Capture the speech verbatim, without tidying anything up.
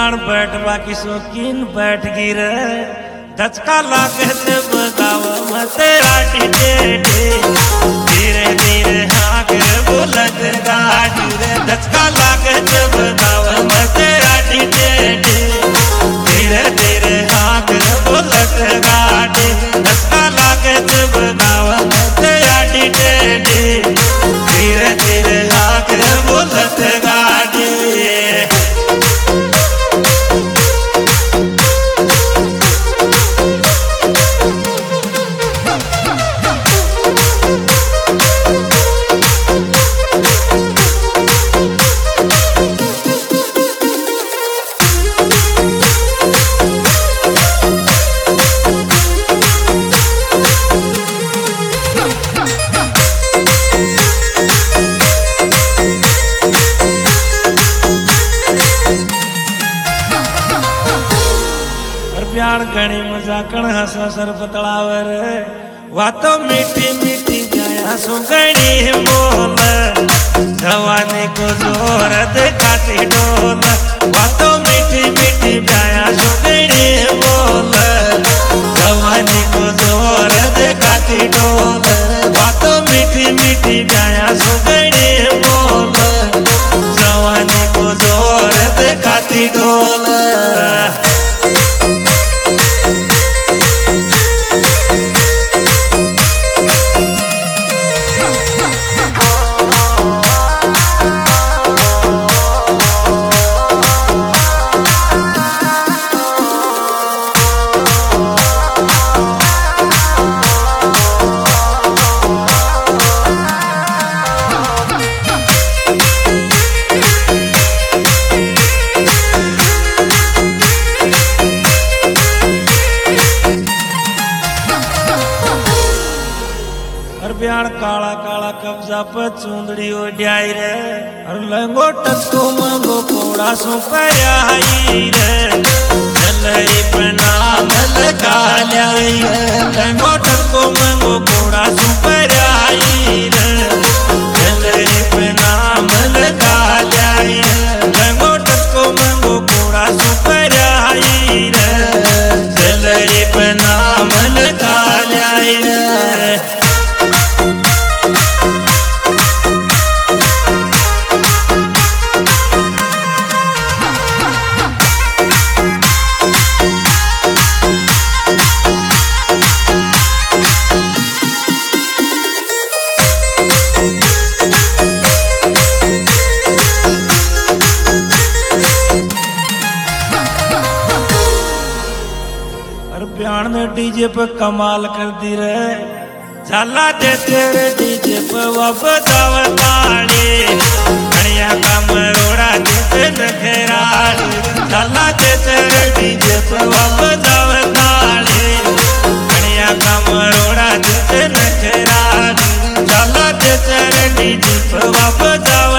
ब्याण बैठ बाकी शौकीन बैठ गिरे धचका लागे ते बगाव मत राटी टेढ़े धीरे धीरे हाँक बोलत गाड़ी रे धचका लागे ते बगाव मत राटी टेढ़े धीरे धीरे हाँक बोलत गाड़ी धचका लागे ते बगाव मत राटी टेढ़े धीरे धीरे हाँक बोलत गाड़ी। प्यार घणी मजाकण हसा सर पतलावर वातो मीठी मीठी जाया सुगड़ी बोल जवानी को जोर दिखाती डोल वातो मीठी मीठी जाया सुगड़ी बोल जवानी को जोर दिखाती डोल वातो मीठी मीठी जाया सुगड़ी बोल जवानी को जोर दिखाती डोल। ब्याण काला काला कब्जा पर चूंदड़ी ओढ़ाई रे और लंगो टक्को मंगो कोड़ा सो पयाई रे जलरी पना मल कालाई रे लंगो टक्को मंगो कोड़ा सो पयाई रे जलरी पना मल कालाई रे लंगो टक्को मंगो कोड़ा सो पयाई रे जलरी पना मल कालाई रे। ब्याण ने डीजे पे कमाल कर दी रे झाला दे तेरे डीजे पे बजाव ताड़ी बढ़िया काम रोड़ा दे नखराड़ी झाला दे तेरे डीजे पे बजाव ताड़ी बढ़िया काम रोड़ा दे नखराड़ी झाला दे तेरे डीजे पे बजाव